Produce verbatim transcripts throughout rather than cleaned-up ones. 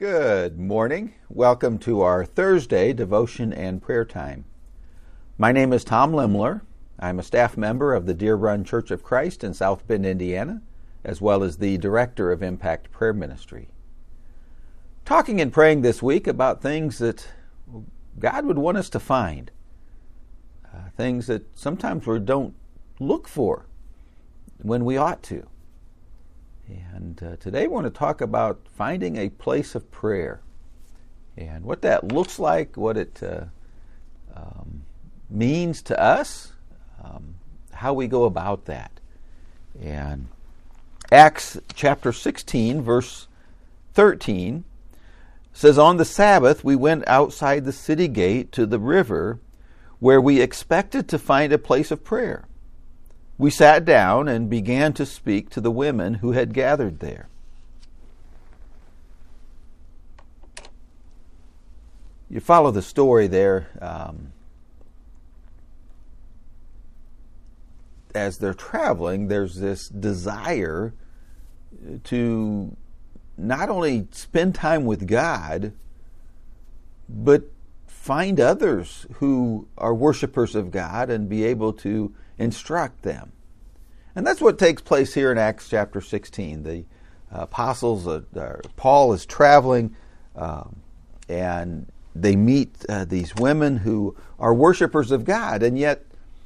Good morning. Welcome to our Thursday devotion and prayer time. My name is Tom Limler. I'm a staff member of the Deer Run Church of Christ in South Bend, Indiana, as well as the director of Impact Prayer Ministry. Talking and praying this week about things that God would want us to find, uh, things that sometimes we don't look for when we ought to. And uh, today we're going to talk about finding a place of prayer and what that looks like, what it uh, um, means to us, um, how we go about that. And Acts chapter sixteen, verse thirteen says, "On the Sabbath we went outside the city gate to the river where we expected to find a place of prayer. We sat down and began to speak to the women who had gathered there." You follow the story there. Um, as they're traveling, there's this desire to not only spend time with God, but find others who are worshipers of God and be able to instruct them. And that's what takes place here in Acts chapter sixteen. The uh, apostles, uh, uh, Paul is traveling, um, and they meet uh, these women who are worshipers of God, and yet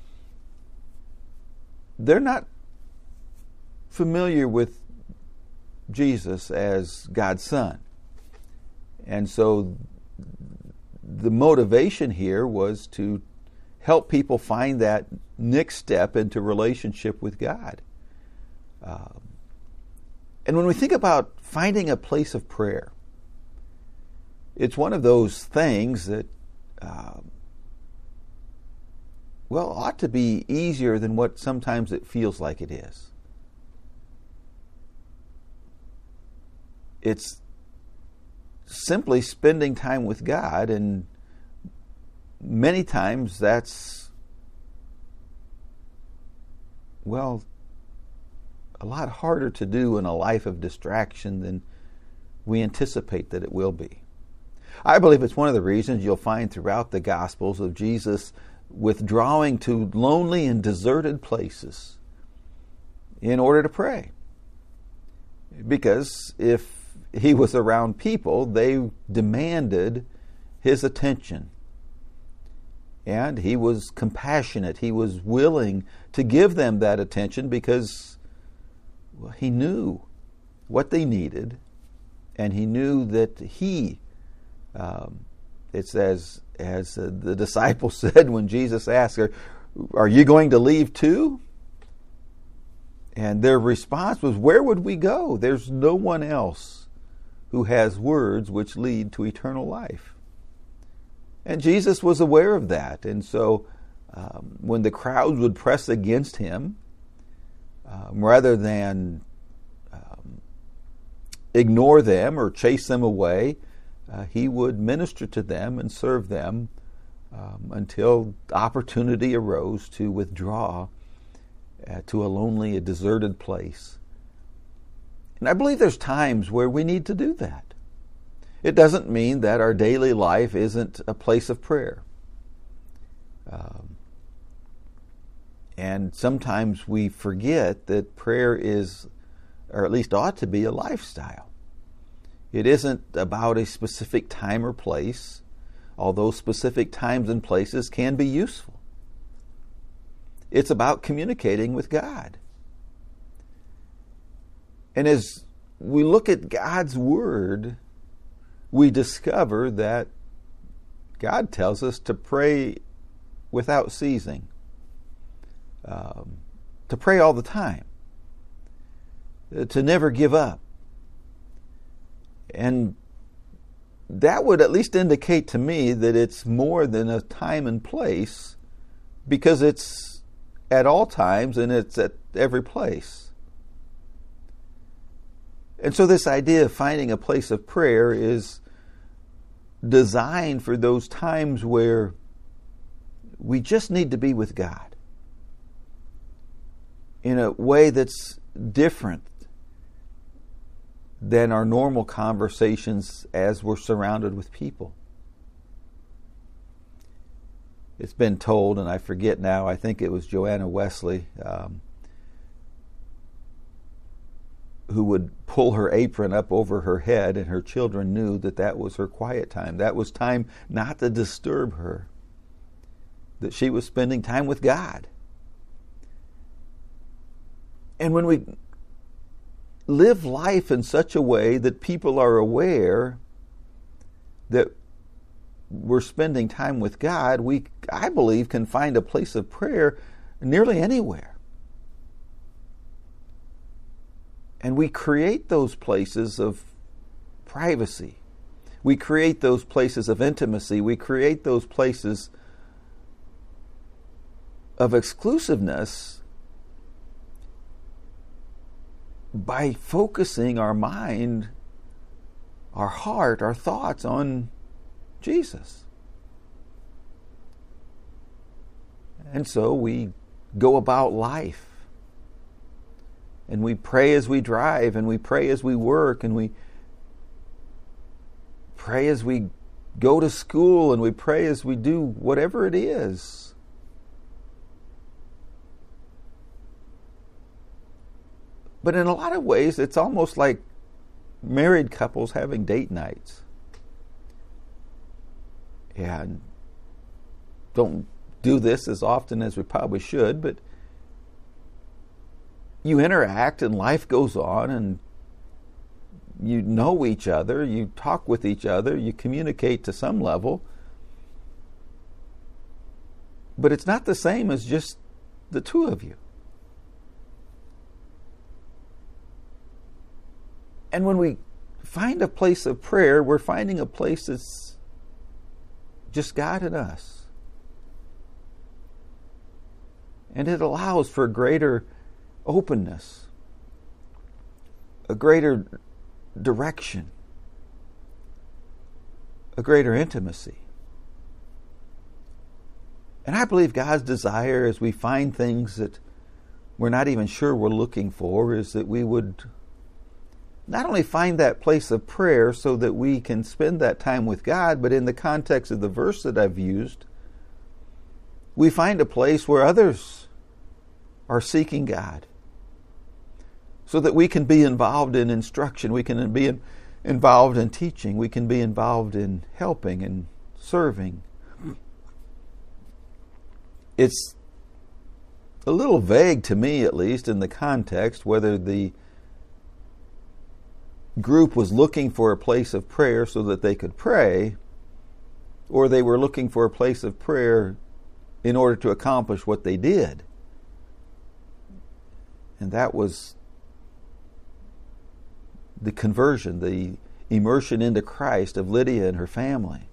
they're not familiar with Jesus as God's Son. And so the motivation here was to help people find that next step into relationship with God. Um, and when we think about finding a place of prayer, it's one of those things that, uh, well, ought to be easier than what sometimes it feels like it is. It's simply spending time with God, and many times that's, well, a lot harder to do in a life of distraction than we anticipate that it will be. I believe it's one of the reasons you'll find throughout the Gospels of Jesus withdrawing to lonely and deserted places in order to pray. Because if he was around people, they demanded his attention. And he was compassionate. He was willing to give them that attention because, well, he knew what they needed, and he knew that he, um, it's as, as uh, the disciples said when Jesus asked, are, are you going to leave too? And their response was, where would we go? There's no one else who has words which lead to eternal life. And Jesus was aware of that. And so um, when the crowds would press against him, um, rather than um, ignore them or chase them away, uh, he would minister to them and serve them um, until opportunity arose to withdraw uh, to a lonely, a deserted place. And I believe there's times where we need to do that. It doesn't mean that our daily life isn't a place of prayer. Um, and sometimes we forget that prayer is, or at least ought to be, a lifestyle. It isn't about a specific time or place, although specific times and places can be useful. It's about communicating with God. And as we look at God's Word, we discover that God tells us to pray without ceasing, um, to pray all the time, to never give up. And that would at least indicate to me that it's more than a time and place, because it's at all times and it's at every place. And so this idea of finding a place of prayer is designed for those times where we just need to be with God in a way that's different than our normal conversations as we're surrounded with people. It's been told, and I forget now, I think it was Joanna Wesley, um, who would pull her apron up over her head, and her children knew that that was her quiet time. That was time not to disturb her, that she was spending time with God. And when we live life in such a way that people are aware that we're spending time with God, we, I believe, can find a place of prayer nearly anywhere. And we create those places of privacy. We create those places of intimacy. We create those places of exclusiveness by focusing our mind, our heart, our thoughts on Jesus. And so we go about life, and we pray as we drive, and we pray as we work, and we pray as we go to school, and we pray as we do whatever it is. But in a lot of ways, it's almost like married couples having date nights. And don't do this as often as we probably should, but you interact and life goes on, and you know each other, you talk with each other, you communicate to some level. But it's not the same as just the two of you. And when we find a place of prayer, we're finding a place that's just God and us. And it allows for greater openness, a greater direction, a greater intimacy. And I believe God's desire, as we find things that we're not even sure we're looking for, is that we would not only find that place of prayer so that we can spend that time with God, but in the context of the verse that I've used, we find a place where others are seeking God, so that we can be involved in instruction, we can be in, involved in teaching, we can be involved in helping and serving. It's a little vague to me, at least, in the context, whether the group was looking for a place of prayer so that they could pray, or they were looking for a place of prayer in order to accomplish what they did. And that was the conversion, the immersion into Christ of Lydia and her family.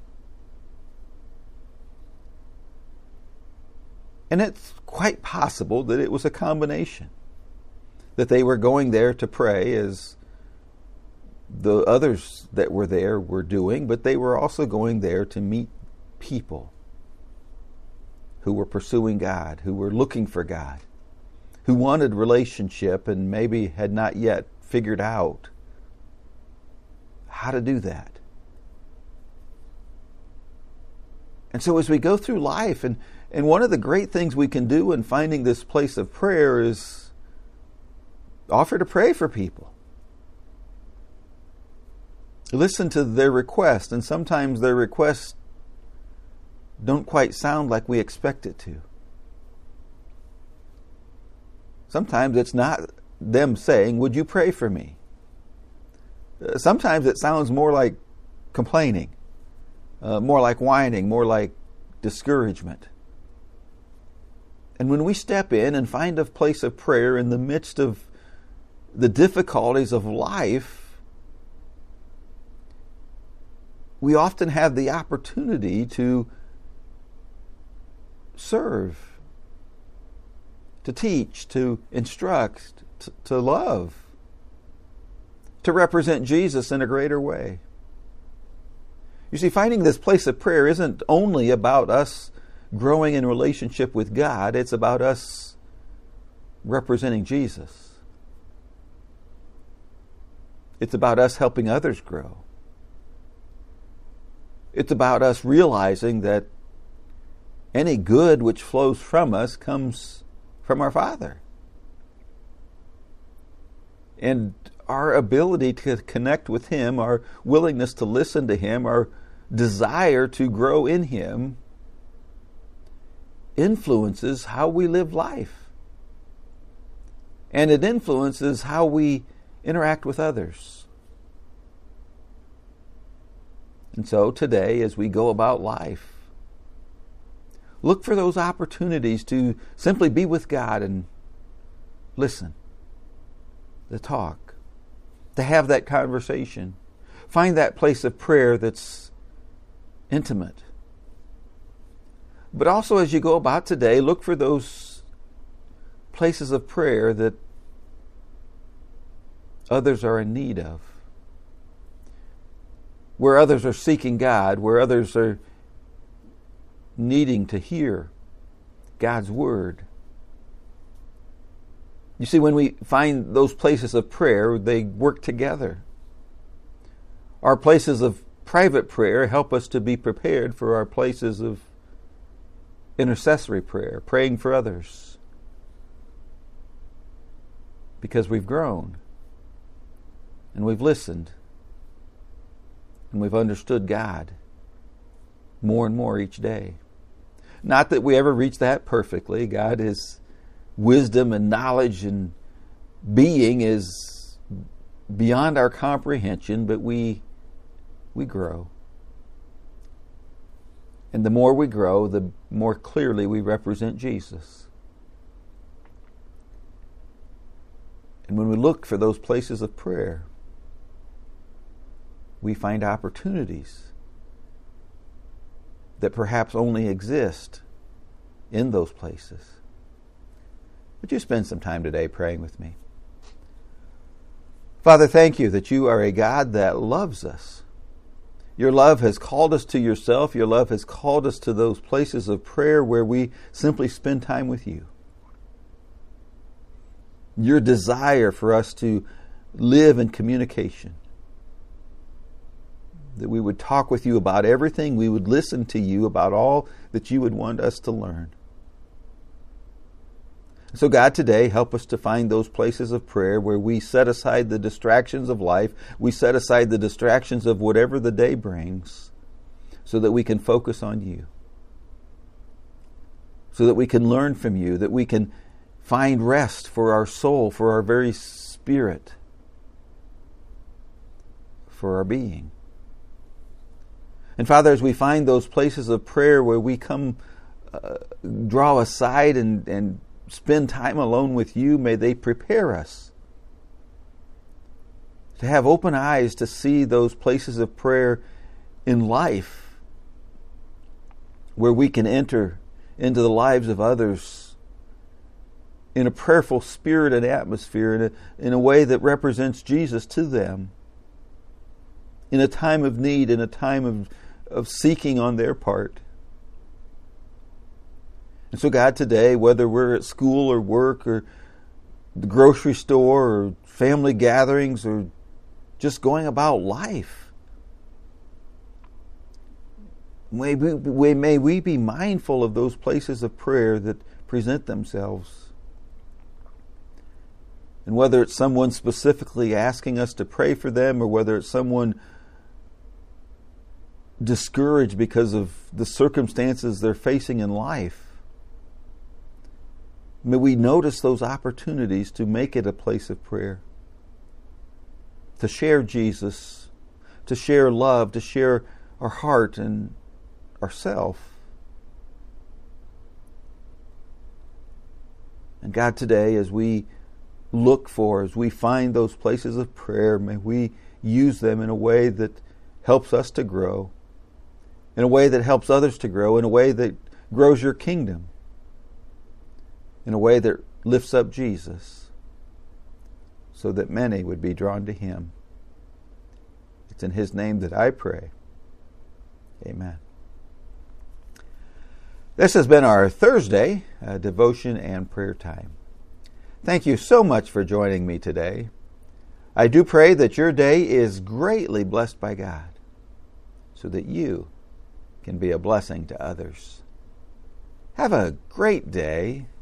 And it's quite possible that it was a combination, that they were going there to pray as the others that were there were doing, but they were also going there to meet people who were pursuing God, who were looking for God, who wanted relationship and maybe had not yet figured out how to do that. And so as we go through life, and, and one of the great things we can do in finding this place of prayer is offer to pray for people. Listen to their request, and sometimes their requests don't quite sound like we expect it to. Sometimes it's not them saying, "Would you pray for me?" Sometimes it sounds more like complaining, uh, more like whining, more like discouragement. And when we step in and find a place of prayer in the midst of the difficulties of life, we often have the opportunity to serve, to teach, to instruct, to, to love, to represent Jesus in a greater way. You see, finding this place of prayer isn't only about us growing in relationship with God, it's about us representing Jesus. It's about us helping others grow. It's about us realizing that any good which flows from us comes from our Father. And our ability to connect with Him, our willingness to listen to Him, our desire to grow in Him influences how we live life. And it influences how we interact with others. And so today, as we go about life, look for those opportunities to simply be with God and listen, to talk, to have that conversation. Find that place of prayer that's intimate. But also as you go about today, look for those places of prayer that others are in need of. Where others are seeking God, where others are needing to hear God's Word. You see, when we find those places of prayer, they work together. Our places of private prayer help us to be prepared for our places of intercessory prayer, praying for others. Because we've grown, and we've listened, and we've understood God more and more each day. Not that we ever reach that perfectly. God is wisdom and knowledge and being is beyond our comprehension, but we we grow. And the more we grow, the more clearly we represent Jesus. And when we look for those places of prayer, we find opportunities that perhaps only exist in those places. Would you spend some time today praying with me? Father, thank you that you are a God that loves us. Your love has called us to yourself. Your love has called us to those places of prayer where we simply spend time with you. Your desire for us to live in communication. That we would talk with you about everything. We would listen to you about all that you would want us to learn. So God, today, help us to find those places of prayer where we set aside the distractions of life, we set aside the distractions of whatever the day brings, so that we can focus on you, so that we can learn from you, that we can find rest for our soul, for our very spirit, for our being. And Father, as we find those places of prayer where we come, uh, draw aside and, and spend time alone with you, may they prepare us to have open eyes to see those places of prayer in life where we can enter into the lives of others in a prayerful spirit and atmosphere, in a, in a way that represents Jesus to them, in a time of need, in a time of, of seeking on their part. And so God, today, whether we're at school or work or the grocery store or family gatherings or just going about life, may we, may we be mindful of those places of prayer that present themselves. And whether it's someone specifically asking us to pray for them or whether it's someone discouraged because of the circumstances they're facing in life, may we notice those opportunities to make it a place of prayer, to share Jesus, to share love, to share our heart and ourself. And God, today, as we look for, as we find those places of prayer, may we use them in a way that helps us to grow, in a way that helps others to grow, in a way that grows your kingdom, in a way that lifts up Jesus, so that many would be drawn to Him. It's in His name that I pray. Amen. This has been our Thursday uh, devotion and prayer time. Thank you so much for joining me today. I do pray that your day is greatly blessed by God so that you can be a blessing to others. Have a great day